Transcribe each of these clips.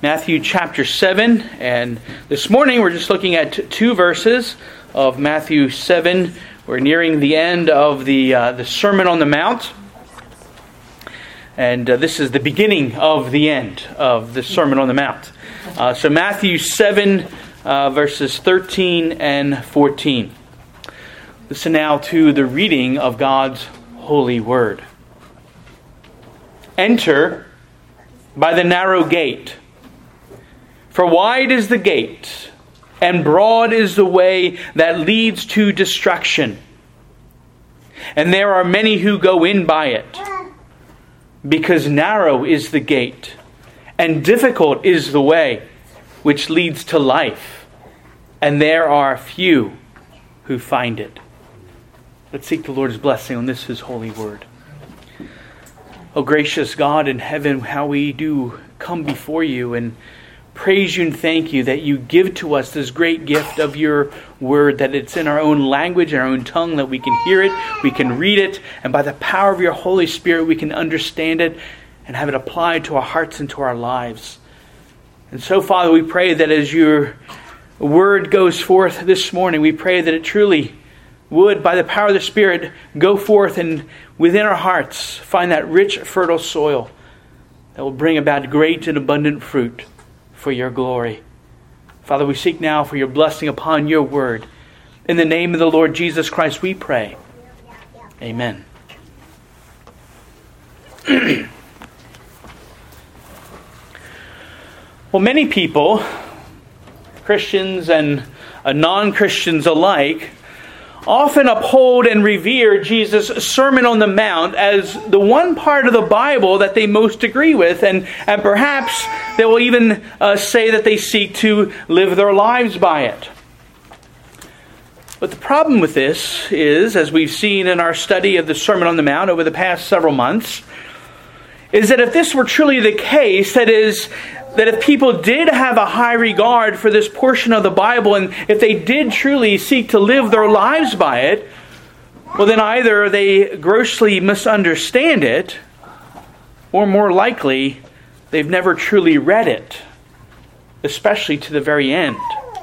Matthew chapter 7, and this morning we're just looking at two verses of Matthew 7. We're nearing the end of the Sermon on the Mount, and this is the beginning of the end of the Sermon on the Mount. So Matthew 7, verses 13 and 14. Listen now to the reading of God's holy word. Enter by the narrow gate. For wide is the gate, and broad is the way that leads to destruction. And there are many who go in by it. Because narrow is the gate, and difficult is the way which leads to life. And there are few who find it. Let's seek the Lord's blessing on this, His holy word. O gracious God in heaven, how we do come before you and praise you and thank you that you give to us this great gift of your word, that it's in our own language, in our own tongue, that we can hear it, we can read it, and by the power of your Holy Spirit we can understand it and have it applied to our hearts and to our lives. And so, Father, we pray that as your word goes forth this morning, we pray that it truly would, by the power of the Spirit, go forth and within our hearts find that rich, fertile soil that will bring about great and abundant fruit for your glory. Father, we seek now for your blessing upon your word. In the name of the Lord Jesus Christ we pray. Amen. Well, many people, Christians and non-Christians alike, often uphold and revere Jesus' Sermon on the Mount as the one part of the Bible that they most agree with, and perhaps they will even say that they seek to live their lives by it. But the problem with this is, as we've seen in our study of the Sermon on the Mount over the past several months, is that if this were truly the case, that is, that if people did have a high regard for this portion of the Bible, and if they did truly seek to live their lives by it, well then either they grossly misunderstand it, or more likely, they've never truly read it, especially to the very end.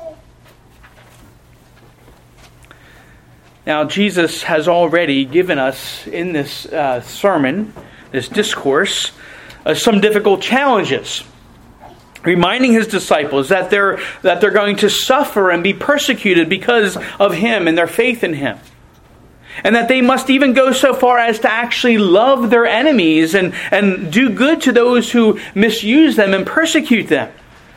Now, Jesus has already given us in this sermon, this discourse, some difficult challenges, reminding his disciples that they're going to suffer and be persecuted because of him and their faith in him. And that they must even go so far as to actually love their enemies and do good to those who misuse them and persecute them,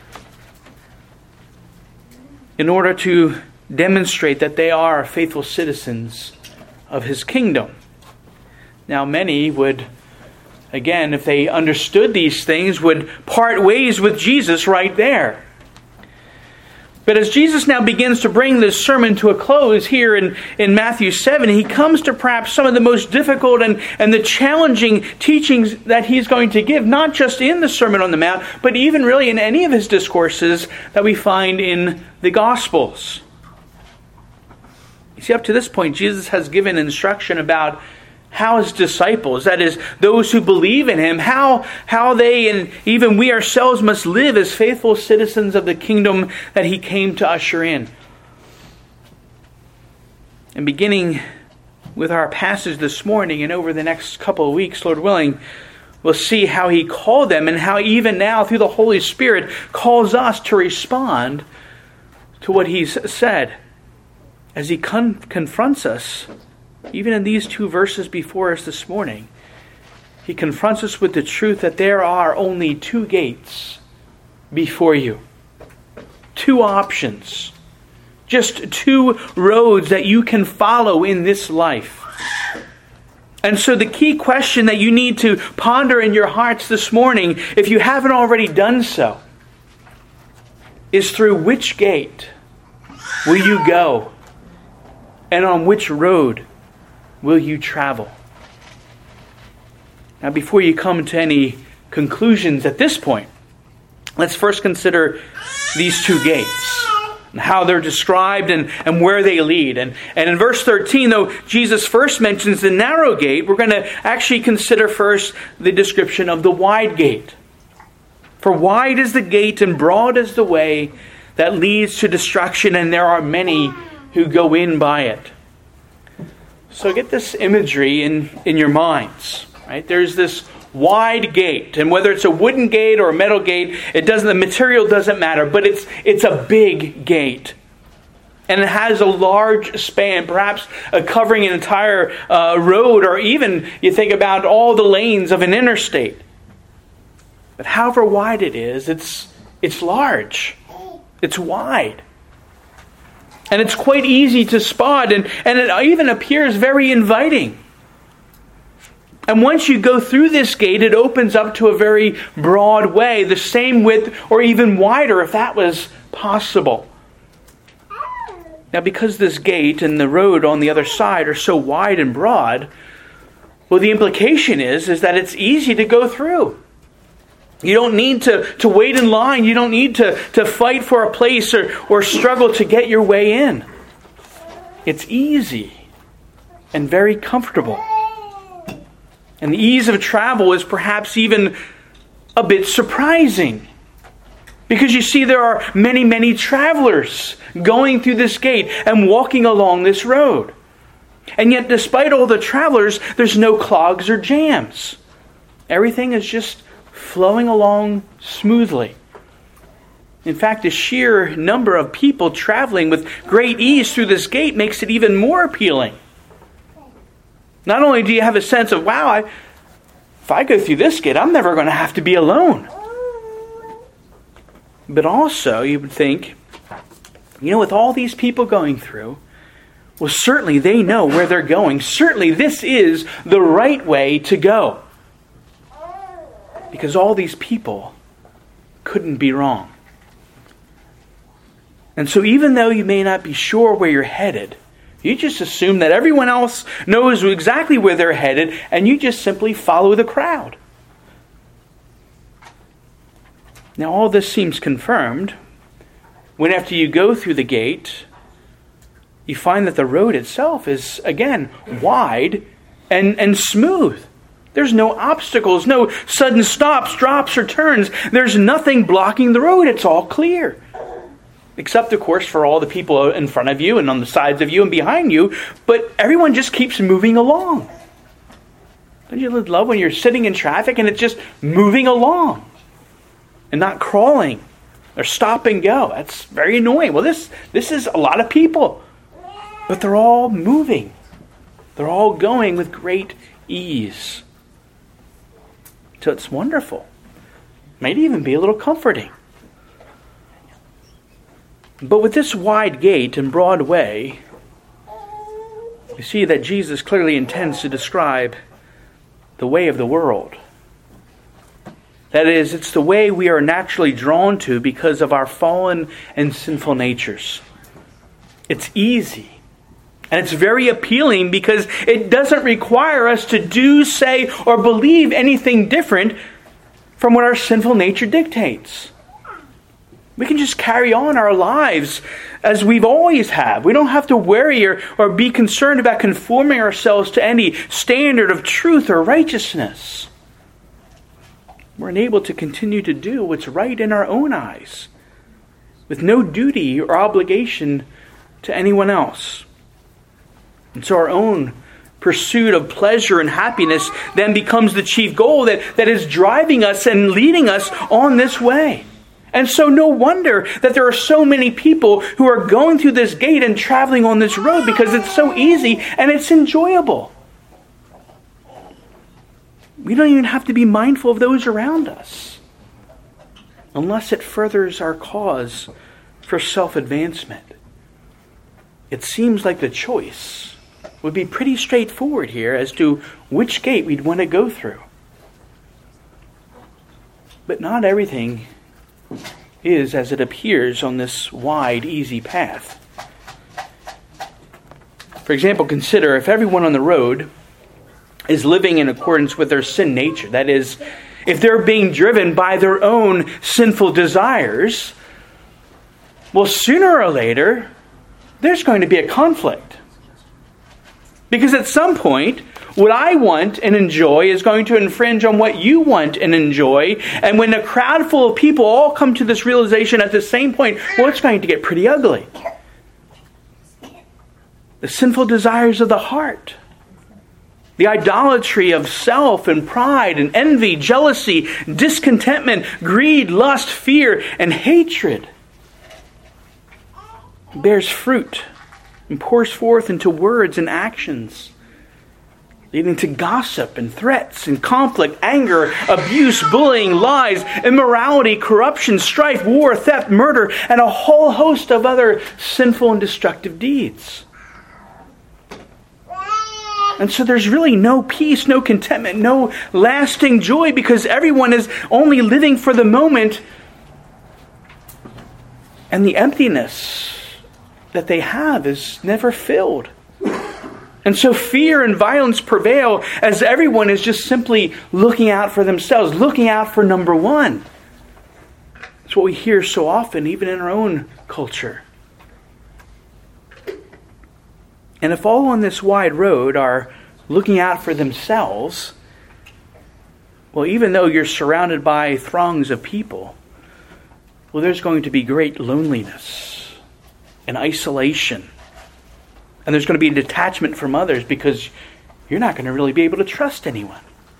in order to demonstrate that they are faithful citizens of his kingdom. Now, many would, again, if they understood these things, would part ways with Jesus right there. But as Jesus now begins to bring this sermon to a close here in Matthew 7, he comes to perhaps some of the most difficult and the challenging teachings that he's going to give, not just in the Sermon on the Mount, but even really in any of his discourses that we find in the Gospels. You see, up to this point, Jesus has given instruction about how his disciples, that is, those who believe in him, how they and even we ourselves must live as faithful citizens of the kingdom that he came to usher in. And beginning with our passage this morning and over the next couple of weeks, Lord willing, we'll see how he called them and how even now through the Holy Spirit calls us to respond to what he's said as he confronts us. Even in these two verses before us this morning, he confronts us with the truth that there are only two gates before you. Two options. Just two roads that you can follow in this life. And so the key question that you need to ponder in your hearts this morning, if you haven't already done so, is through which gate will you go? And on which road will you travel? Now, before you come to any conclusions at this point, let's first consider these two gates and how they're described and where they lead. And in verse 13, though Jesus first mentions the narrow gate, we're going to actually consider first the description of the wide gate. For wide is the gate and broad is the way that leads to destruction, and there are many who go in by it. So get this imagery in your minds. Right? There's this wide gate, and whether it's a wooden gate or a metal gate, the material doesn't matter, but it's a big gate. And it has a large span, perhaps covering an entire road, or even you think about all the lanes of an interstate. But however wide it is, it's large. It's wide. And it's quite easy to spot, and it even appears very inviting. And once you go through this gate, it opens up to a very broad way, the same width or even wider if that was possible. Now, because this gate and the road on the other side are so wide and broad, well, the implication is that it's easy to go through. You don't need to wait in line. You don't need to fight for a place or struggle to get your way in. It's easy and very comfortable. And the ease of travel is perhaps even a bit surprising. Because you see, there are many, many travelers going through this gate and walking along this road. And yet, despite all the travelers, there's no clogs or jams. Everything is just flowing along smoothly. In fact, the sheer number of people traveling with great ease through this gate makes it even more appealing. Not only do you have a sense of, wow, if I go through this gate, I'm never going to have to be alone. But also, you would think, with all these people going through, well, certainly they know where they're going. Certainly this is the right way to go. Because all these people couldn't be wrong. And so even though you may not be sure where you're headed, you just assume that everyone else knows exactly where they're headed, and you just simply follow the crowd. Now, all this seems confirmed when after you go through the gate, you find that the road itself is, again, wide and smooth. There's no obstacles, no sudden stops, drops, or turns. There's nothing blocking the road. It's all clear. Except, of course, for all the people in front of you and on the sides of you and behind you. But everyone just keeps moving along. Don't you love when you're sitting in traffic and it's just moving along and not crawling or stop and go? That's very annoying. Well, this is a lot of people. But they're all moving. They're all going with great ease. So it's wonderful. Might even be a little comforting. But with this wide gate and broad way, you see that Jesus clearly intends to describe the way of the world. That is, it's the way we are naturally drawn to because of our fallen and sinful natures. It's easy. And it's very appealing because it doesn't require us to do, say, or believe anything different from what our sinful nature dictates. We can just carry on our lives as we've always have. We don't have to worry or be concerned about conforming ourselves to any standard of truth or righteousness. We're enabled to continue to do what's right in our own eyes, with no duty or obligation to anyone else. And so our own pursuit of pleasure and happiness then becomes the chief goal that is driving us and leading us on this way. And so no wonder that there are so many people who are going through this gate and traveling on this road because it's so easy and it's enjoyable. We don't even have to be mindful of those around us unless it furthers our cause for self-advancement. It seems like the choice would be pretty straightforward here as to which gate we'd want to go through. But not everything is as it appears on this wide, easy path. For example, consider if everyone on the road is living in accordance with their sin nature. That is, if they're being driven by their own sinful desires, well, sooner or later, there's going to be a conflict. Because at some point, What I want and enjoy is going to infringe on what you want and enjoy. And when a crowd full of people all come to this realization at the same point, well, it's going to get pretty ugly. The sinful desires of the heart. The idolatry of self and pride and envy, jealousy, discontentment, greed, lust, fear, and hatred bears fruit and pours forth into words and actions, leading to gossip and threats and conflict, anger, abuse, bullying, lies, immorality, corruption, strife, war, theft, murder, and a whole host of other sinful and destructive deeds. And so there's really no peace, no contentment, no lasting joy, because everyone is only living for the moment, and the emptiness that they have is never filled. And so fear and violence prevail as everyone is just simply looking out for themselves, looking out for number one. It's what we hear so often, even in our own culture. And if all on this wide road are looking out for themselves, well, even though you're surrounded by throngs of people, well, there's going to be great loneliness and isolation. And there's going to be a detachment from others because you're not going to really be able to trust anyone.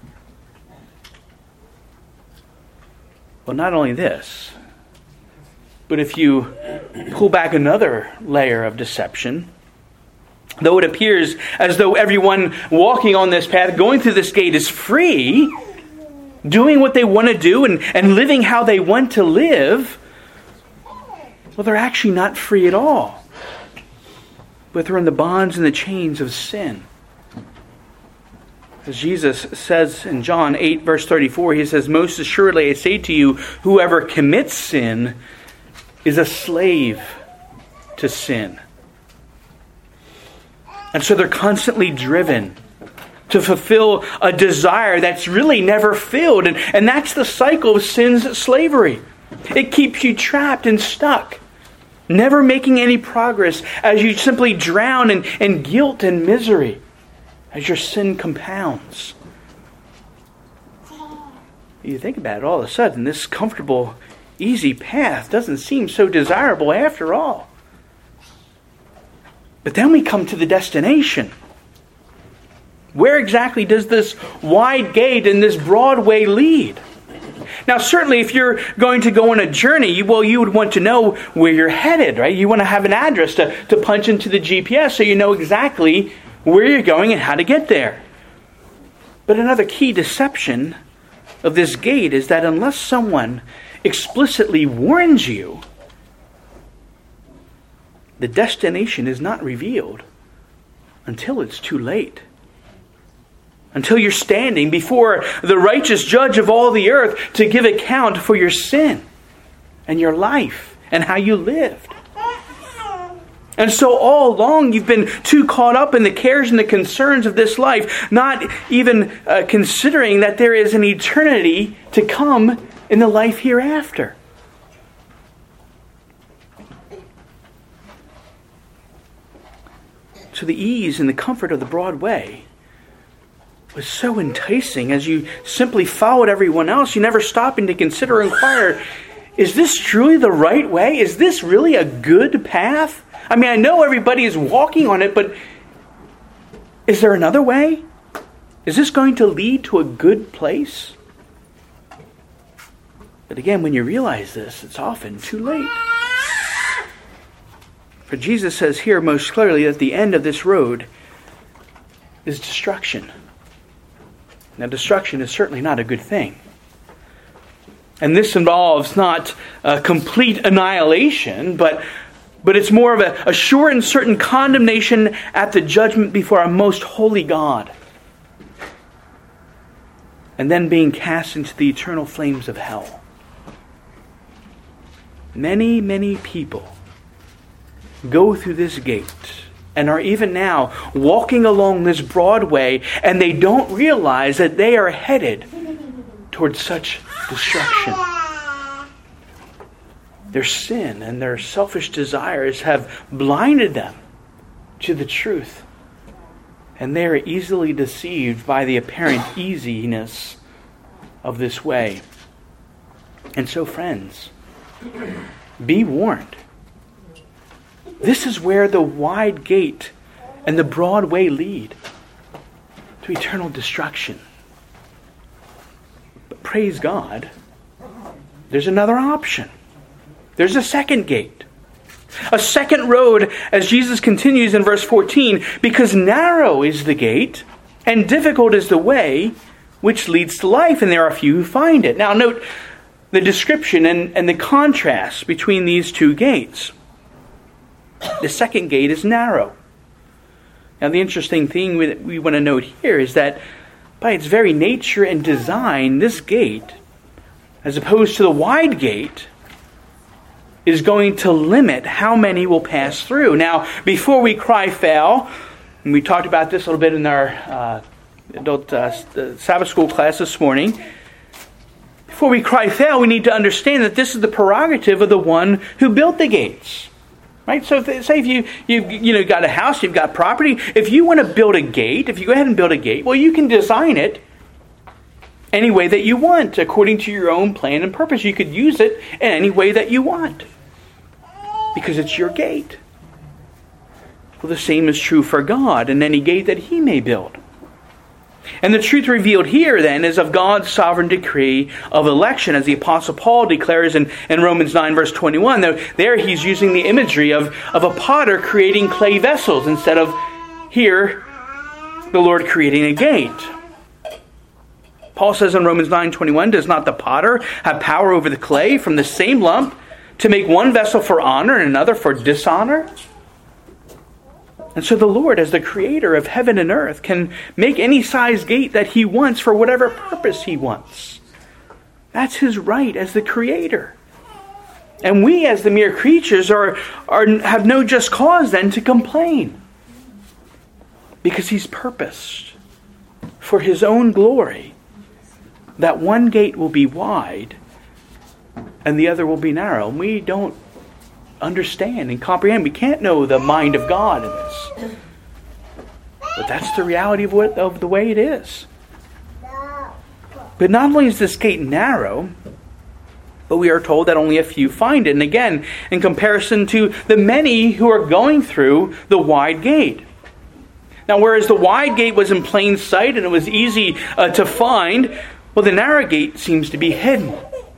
Well, not only this, but if you pull back another layer of deception, though it appears as though everyone walking on this path, going through this gate, is free, doing what they want to do and living how they want to live, well, they're actually not free at all. But they're in the bonds and the chains of sin. As Jesus says in John 8, verse 34, he says, "Most assuredly I say to you, whoever commits sin is a slave to sin." And so they're constantly driven to fulfill a desire that's really never filled. And that's the cycle of sin's slavery. It keeps you trapped and stuck, never making any progress as you simply drown in guilt and misery as your sin compounds. You think about it, all of a sudden, this comfortable, easy path doesn't seem so desirable after all. But then we come to the destination. Where exactly does this wide gate and this broad way lead? Now, certainly, if you're going to go on a journey, well, you would want to know where you're headed, right? You want to have an address to punch into the GPS so you know exactly where you're going and how to get there. But another key deception of this gate is that unless someone explicitly warns you, the destination is not revealed until it's too late. Until you're standing before the righteous judge of all the earth to give account for your sin and your life and how you lived. And so all along you've been too caught up in the cares and the concerns of this life, not even considering that there is an eternity to come in the life hereafter. So the ease and the comfort of the broad way was so enticing as you simply followed everyone else. You never stopping to consider or inquire, is this truly the right way? Is this really a good path? I mean, I know everybody is walking on it, but is there another way? Is this going to lead to a good place? But again, when you realize this, it's often too late. For Jesus says here most clearly that the end of this road is destruction. Now, destruction is certainly not a good thing. And this involves not complete annihilation, but it's more of a sure and certain condemnation at the judgment before our most holy God. And then being cast into the eternal flames of hell. Many, many people go through this gate and are even now walking along this broad way, and they don't realize that they are headed towards such destruction. Their sin and their selfish desires have blinded them to the truth. And they are easily deceived by the apparent easiness of this way. And so, friends, be warned. This is where the wide gate and the broad way lead to eternal destruction. But praise God, there's another option. There's a second gate. A second road, as Jesus continues in verse 14, because narrow is the gate and difficult is the way which leads to life, and there are few who find it. Now note the description and the contrast between these two gates. The second gate is narrow. Now the interesting thing we want to note here is that by its very nature and design, this gate, as opposed to the wide gate, is going to limit how many will pass through. Now, before we cry foul, and we talked about this a little bit in our adult Sabbath school class this morning, before we cry foul, we need to understand that this is the prerogative of the one who built the gates. Right? So say if you've got a house, you've got property, if you want to build a gate, if you go ahead and build a gate, well, you can design it any way that you want, according to your own plan and purpose. You could use it in any way that you want, because it's your gate. Well, the same is true for God and any gate that He may build. And the truth revealed here, then, is of God's sovereign decree of election, as the Apostle Paul declares in Romans 9, verse 21. There he's using the imagery of a potter creating clay vessels, instead of here, the Lord creating a gate. Paul says in Romans 9:21, does not the potter have power over the clay from the same lump to make one vessel for honor and another for dishonor? And so the Lord, as the creator of heaven and earth, can make any size gate that He wants for whatever purpose He wants. That's His right as the creator. And we, as the mere creatures, have no just cause then to complain, because He's purposed for His own glory that one gate will be wide and the other will be narrow. And we don't understand and comprehend. We can't know the mind of God in this. But that's the reality of the way it is. But not only is this gate narrow, but we are told that only a few find it. And again, in comparison to the many who are going through the wide gate. Now, whereas the wide gate was in plain sight and it was easy to find, well, the narrow gate seems to be hidden.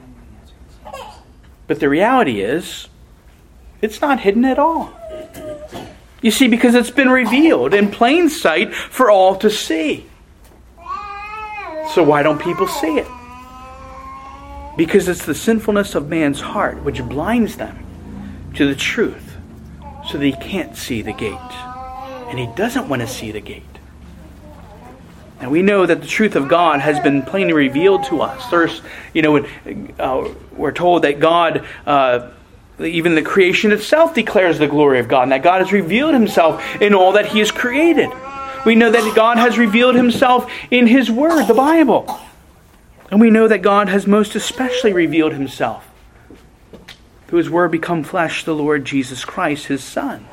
But the reality is, it's not hidden at all. You see, because it's been revealed in plain sight for all to see. So why don't people see it? Because it's the sinfulness of man's heart which blinds them to the truth, so that he can't see the gate. And he doesn't want to see the gate. And we know that the truth of God has been plainly revealed to us. First, we're told that God, even the creation itself, declares the glory of God, and that God has revealed Himself in all that He has created. We know that God has revealed Himself in His Word, the Bible. And we know that God has most especially revealed Himself through His Word become flesh, the Lord Jesus Christ, His Son.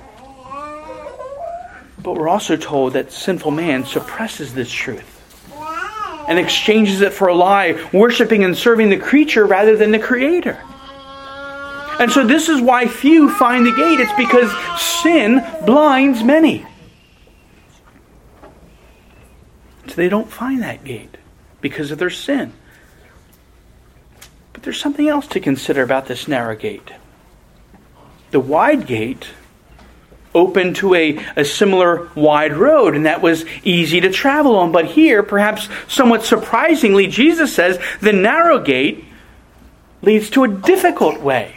But we're also told that sinful man suppresses this truth and exchanges it for a lie, worshiping and serving the creature rather than the Creator. And so this is why few find the gate. It's because sin blinds many. So they don't find that gate because of their sin. But there's something else to consider about this narrow gate. The wide gate open to a similar wide road, and that was easy to travel on. But here, perhaps somewhat surprisingly, Jesus says the narrow gate leads to a difficult way.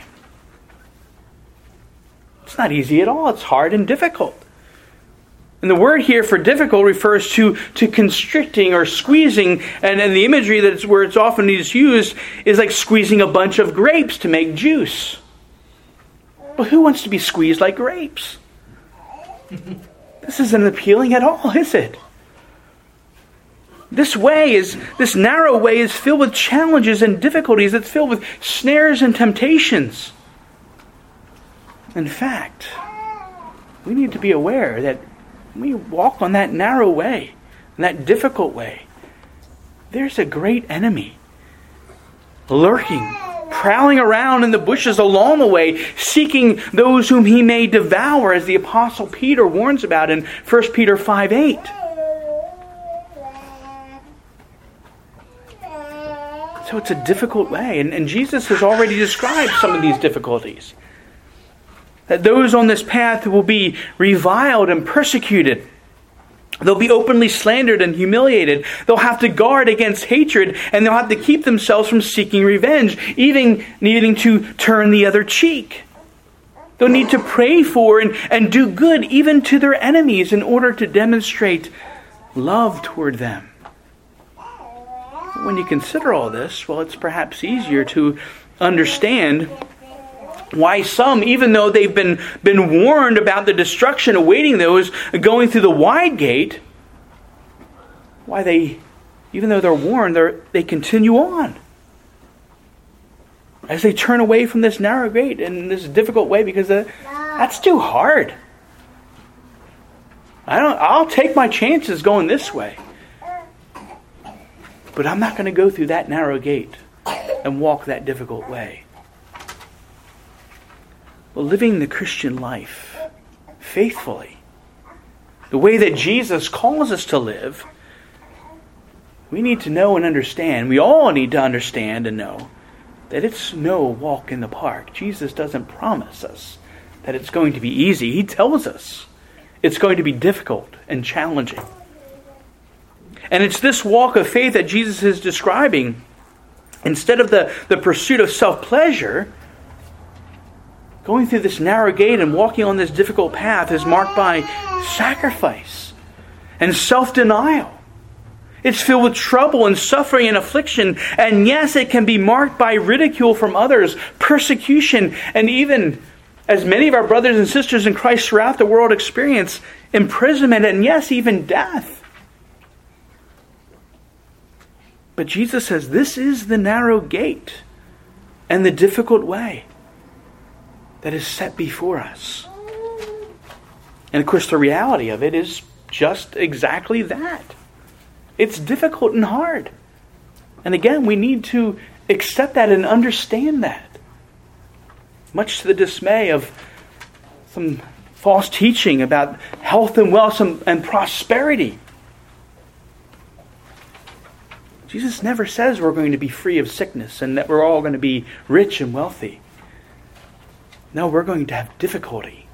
It's not easy at all. It's hard and difficult. And the word here for difficult refers to constricting or squeezing, and the imagery where it's often used is like squeezing a bunch of grapes to make juice. But who wants to be squeezed like grapes? This isn't appealing at all, is it? This narrow way is filled with challenges and difficulties. It's filled with snares and temptations. In fact, we need to be aware that when we walk on that narrow way, that difficult way, there's a great enemy lurking, prowling around in the bushes along the way, seeking those whom he may devour, as the Apostle Peter warns about in 1 Peter 5:8. So it's a difficult way, and Jesus has already described some of these difficulties. That those on this path will be reviled and persecuted. They'll be openly slandered and humiliated. They'll have to guard against hatred, and they'll have to keep themselves from seeking revenge, even needing to turn the other cheek. They'll need to pray for and do good even to their enemies in order to demonstrate love toward them. When you consider all this, well, it's perhaps easier to understand why some, even though they've been warned about the destruction awaiting those going through the wide gate, why they, even though they're warned, they continue on. As they turn away from this narrow gate in this difficult way, because that's too hard. I'll take my chances going this way. But I'm not going to go through that narrow gate and walk that difficult way. Well, living the Christian life faithfully, the way that Jesus calls us to live, we need to know and understand, we all need to understand and know, that it's no walk in the park. Jesus doesn't promise us that it's going to be easy. He tells us it's going to be difficult and challenging. And it's this walk of faith that Jesus is describing. Instead of the pursuit of self-pleasure, going through this narrow gate and walking on this difficult path is marked by sacrifice and self-denial. It's filled with trouble and suffering and affliction. And yes, it can be marked by ridicule from others, persecution, and even, as many of our brothers and sisters in Christ throughout the world experience, imprisonment and yes, even death. But Jesus says this is the narrow gate and the difficult way that is set before us. And of course, the reality of it is just exactly that. It's difficult and hard. And again, we need to accept that and understand that. Much to the dismay of some false teaching about health and wealth and prosperity. Jesus never says we're going to be free of sickness and that we're all going to be rich and wealthy. No, we're going to have difficulty.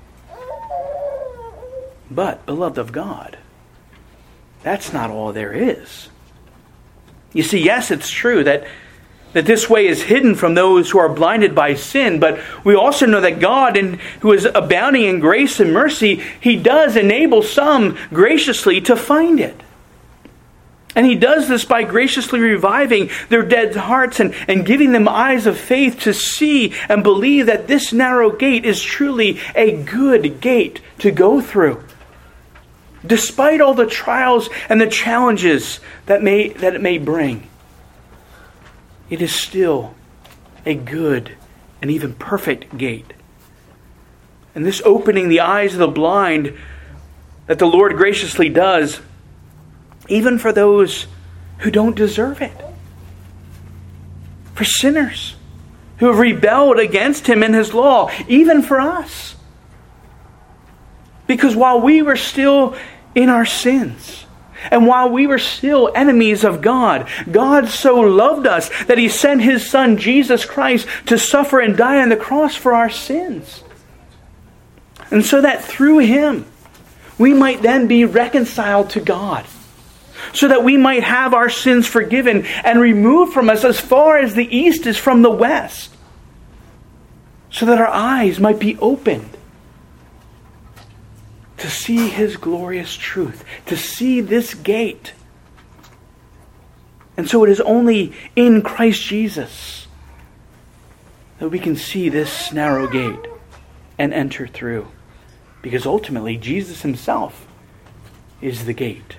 But, beloved of God, that's not all there is. You see, yes, it's true that this way is hidden from those who are blinded by sin, but we also know that God, who is abounding in grace and mercy, He does enable some graciously to find it. And He does this by graciously reviving their dead hearts and giving them eyes of faith to see and believe that this narrow gate is truly a good gate to go through. Despite all the trials and the challenges that it may bring, it is still a good and even perfect gate. And this opening the eyes of the blind that the Lord graciously does, even for those who don't deserve it. For sinners who have rebelled against Him and His law, even for us. Because while we were still in our sins, and while we were still enemies of God, God so loved us that He sent His Son, Jesus Christ, to suffer and die on the cross for our sins. And so that through Him, we might then be reconciled to God. So that we might have our sins forgiven and removed from us as far as the east is from the west. So that our eyes might be opened to see His glorious truth, to see this gate. And so it is only in Christ Jesus that we can see this narrow gate and enter through. Because ultimately, Jesus Himself is the gate.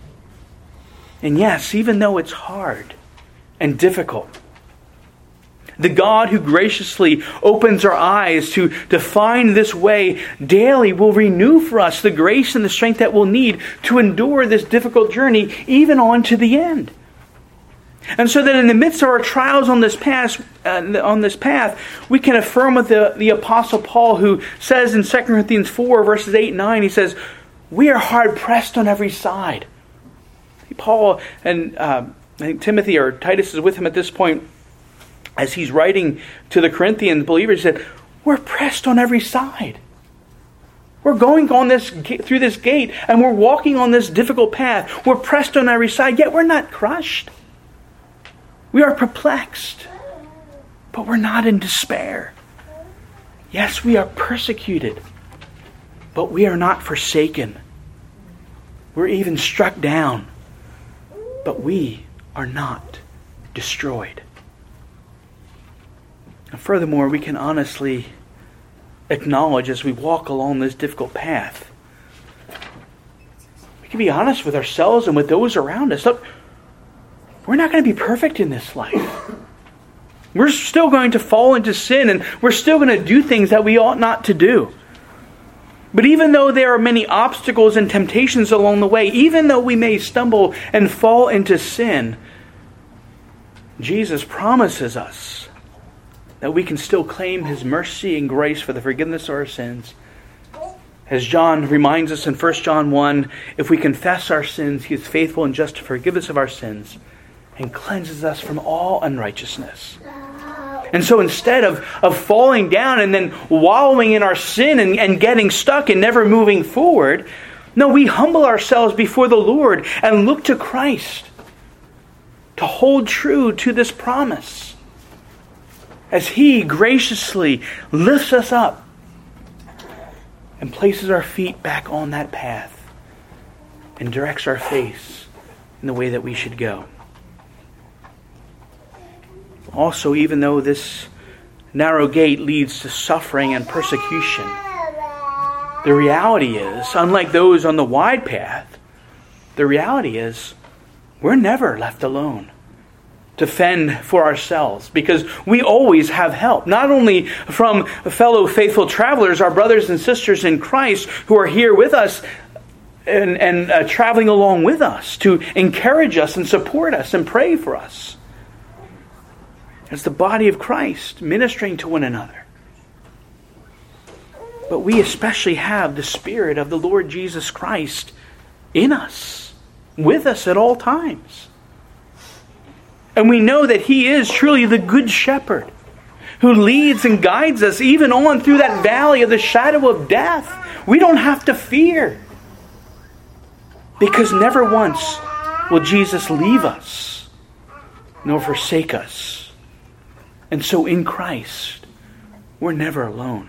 And yes, even though it's hard and difficult, The God who graciously opens our eyes to find this way daily will renew for us the grace and the strength that we'll need to endure this difficult journey even on to the end. And so that in the midst of our trials on this path, we can affirm with the Apostle Paul, who says in 2 Corinthians 4, verses 8 and 9, he says, we are hard pressed on every side. Paul and I think Timothy or Titus is with him at this point, as he's writing to the Corinthian believers, he said, we're pressed on every side. We're going through this gate, and we're walking on this difficult path. We're pressed on every side, yet we're not crushed. We are perplexed, but we're not in despair. Yes, we are persecuted, but we are not forsaken. We're even struck down, but we are not destroyed. And furthermore, we can honestly acknowledge as we walk along this difficult path, we can be honest with ourselves and with those around us. Look, we're not going to be perfect in this life. We're still going to fall into sin, and we're still going to do things that we ought not to do. But even though there are many obstacles and temptations along the way, even though we may stumble and fall into sin, Jesus promises us that we can still claim His mercy and grace for the forgiveness of our sins. As John reminds us in 1 John 1, if we confess our sins, He is faithful and just to forgive us of our sins and cleanses us from all unrighteousness. And so instead of falling down and then wallowing in our sin and getting stuck and never moving forward, no, we humble ourselves before the Lord and look to Christ to hold true to this promise, as He graciously lifts us up and places our feet back on that path and directs our face in the way that we should go. Also, even though this narrow gate leads to suffering and persecution, the reality is, unlike those on the wide path, the reality is we're never left alone to fend for ourselves, because we always have help, not only from fellow faithful travelers, our brothers and sisters in Christ who are here with us and traveling along with us to encourage us and support us and pray for us, as the body of Christ ministering to one another. But we especially have the Spirit of the Lord Jesus Christ in us, with us at all times. And we know that He is truly the Good Shepherd who leads and guides us even on through that valley of the shadow of death. We don't have to fear, because never once will Jesus leave us nor forsake us. And so in Christ, we're never alone.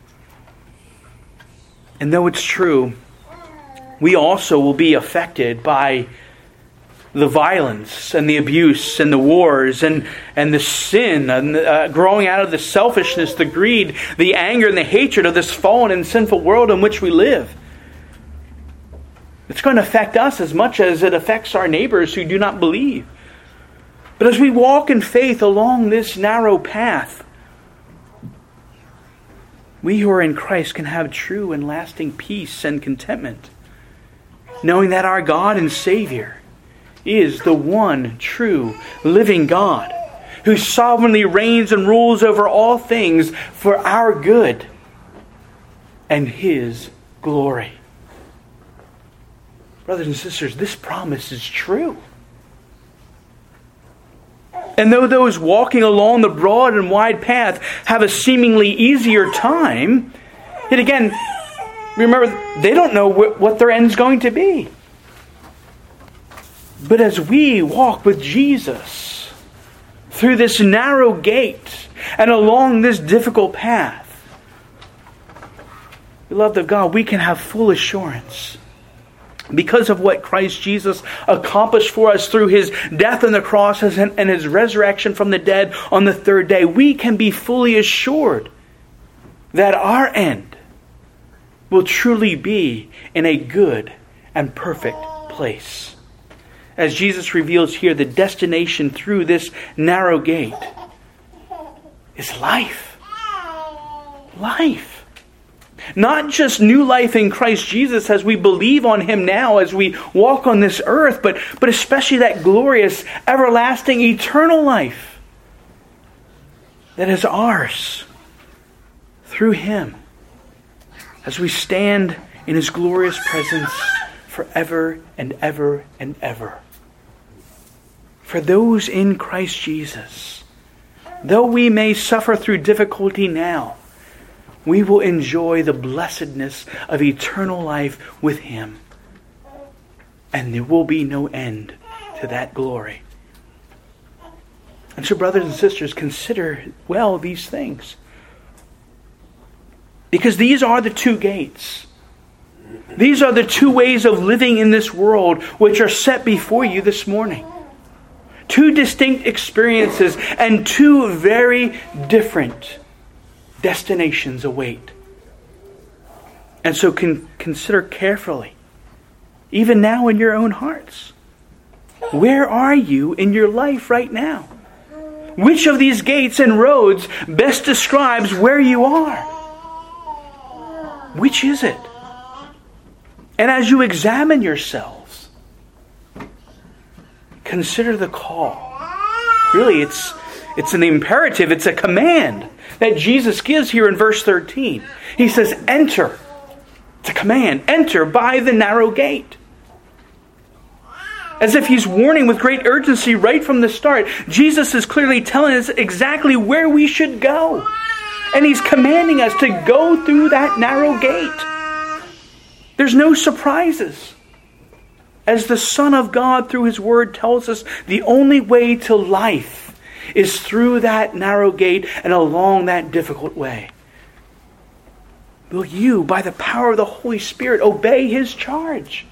And though it's true, we also will be affected by the violence and the abuse and the wars and the sin and growing out of the selfishness, the greed, the anger and the hatred of this fallen and sinful world in which we live. It's going to affect us as much as it affects our neighbors who do not believe. But as we walk in faith along this narrow path, we who are in Christ can have true and lasting peace and contentment, knowing that our God and Savior is the one true living God, who sovereignly reigns and rules over all things for our good and His glory. Brothers and sisters, this promise is true. And though those walking along the broad and wide path have a seemingly easier time, yet again, remember, they don't know what their end's going to be. But as we walk with Jesus through this narrow gate and along this difficult path, beloved of God, we can have full assurance, because of what Christ Jesus accomplished for us through His death on the cross and His resurrection from the dead on the third day. We can be fully assured that our end will truly be in a good and perfect place. As Jesus reveals here, the destination through this narrow gate is life. Life. Not just new life in Christ Jesus as we believe on Him now, as we walk on this earth, but especially that glorious, everlasting, eternal life that is ours through Him as we stand in His glorious presence forever and ever and ever. For those in Christ Jesus, though we may suffer through difficulty now, we will enjoy the blessedness of eternal life with Him. And there will be no end to that glory. And so, brothers and sisters, consider well these things. Because these are the two gates. These are the two ways of living in this world which are set before you this morning. Two distinct experiences and two very different destinations await. And so consider carefully, even now in your own hearts, where are you in your life right now? Which of these gates and roads best describes where you are? Which is it? And as you examine yourselves, consider the call. Really, it's an imperative, it's a command that Jesus gives here in verse 13. He says, enter. It's a command. Enter by the narrow gate. As if He's warning with great urgency right from the start. Jesus is clearly telling us exactly where we should go. And He's commanding us to go through that narrow gate. There's no surprises. As the Son of God, through His Word, tells us the only way to life is through that narrow gate and along that difficult way. Will you, by the power of the Holy Spirit, obey His charge?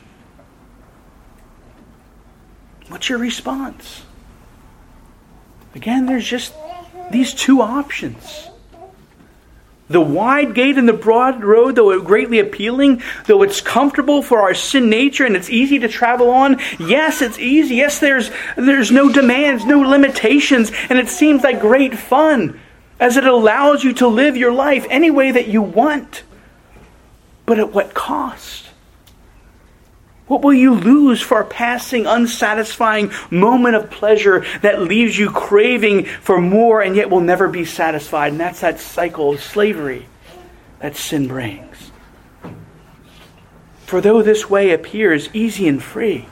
What's your response? Again, there's just these two options. The wide gate and the broad road, though it's greatly appealing, though it's comfortable for our sin nature and it's easy to travel on, yes, it's easy. Yes, there's no demands, no limitations, and it seems like great fun as it allows you to live your life any way that you want. But at what cost? What will you lose for a passing, unsatisfying moment of pleasure that leaves you craving for more and yet will never be satisfied? And that's that cycle of slavery that sin brings. For though this way appears easy and free,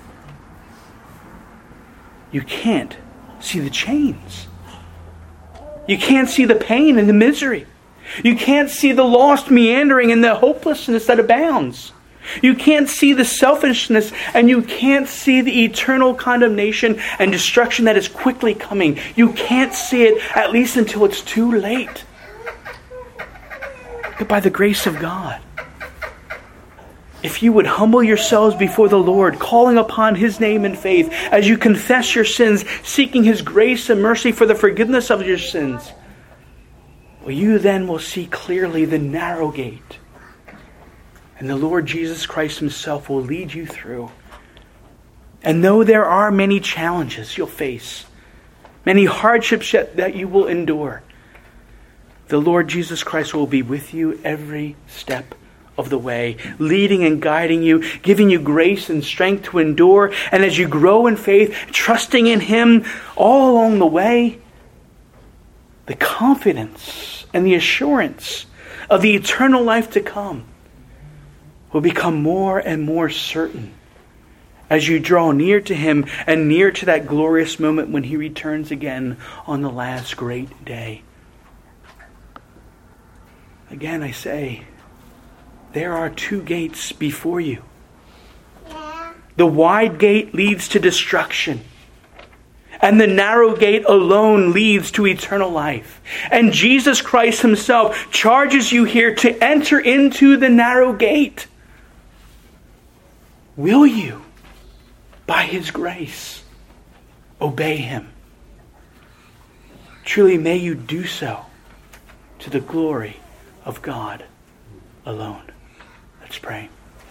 you can't see the chains. You can't see the pain and the misery. You can't see the lost meandering and the hopelessness that abounds. You can't see the selfishness, and you can't see the eternal condemnation and destruction that is quickly coming. You can't see it, at least until it's too late. But by the grace of God, if you would humble yourselves before the Lord, calling upon His name in faith, as you confess your sins, seeking His grace and mercy for the forgiveness of your sins, well, you then will see clearly the narrow gate. And the Lord Jesus Christ Himself will lead you through. And though there are many challenges you'll face, many hardships that you will endure, the Lord Jesus Christ will be with you every step of the way, leading and guiding you, giving you grace and strength to endure. And as you grow in faith, trusting in Him all along the way, the confidence and the assurance of the eternal life to come will become more and more certain as you draw near to Him and near to that glorious moment when He returns again on the last great day. Again, I say, there are two gates before you. The wide gate leads to destruction, and the narrow gate alone leads to eternal life. And Jesus Christ Himself charges you here to enter into the narrow gate. Will you, by His grace, obey Him? Truly, may you do so to the glory of God alone. Let's pray.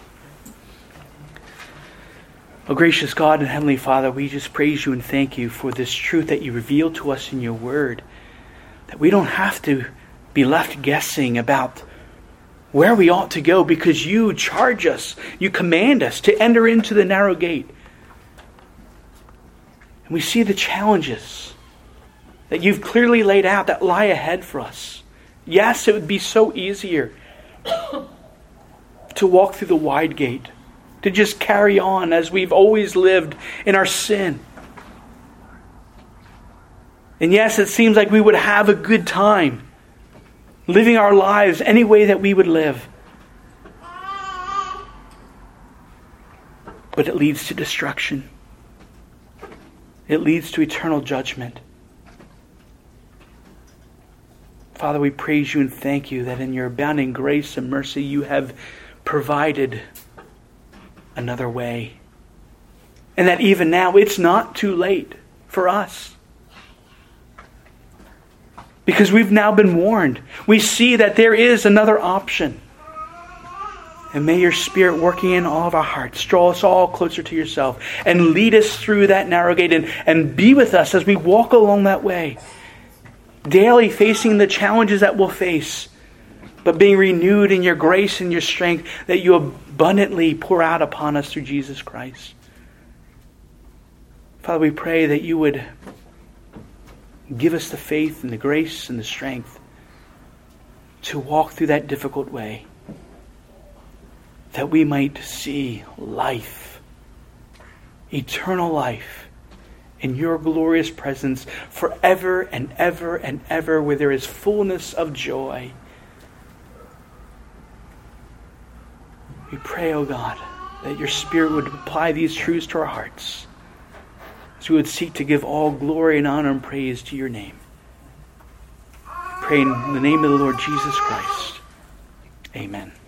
Oh, gracious God and Heavenly Father, we just praise You and thank You for this truth that You reveal to us in Your Word. that we don't have to be left guessing about where we ought to go, because you charge us, you command us to enter into the narrow gate. And we see the challenges that you've clearly laid out that lie ahead for us. Yes, it would be so easier to walk through the wide gate, to just carry on as we've always lived in our sin. And yes, it seems like we would have a good time living our lives any way that we would live. But it leads to destruction. It leads to eternal judgment. Father, we praise you and thank you that in your abounding grace and mercy you have provided another way. And that even now it's not too late for us. Because we've now been warned. We see that there is another option. And may your Spirit working in all of our hearts draw us all closer to yourself and lead us through that narrow gate and be with us as we walk along that way. Daily facing the challenges that we'll face, but being renewed in your grace and your strength that you abundantly pour out upon us through Jesus Christ. Father, we pray that you would give us the faith and the grace and the strength to walk through that difficult way, that we might see life, eternal life, in your glorious presence forever and ever and ever, where there is fullness of joy. We pray, O God, that your Spirit would apply these truths to our hearts, as we would seek to give all glory and honor and praise to your name. We pray in the name of the Lord Jesus Christ. Amen.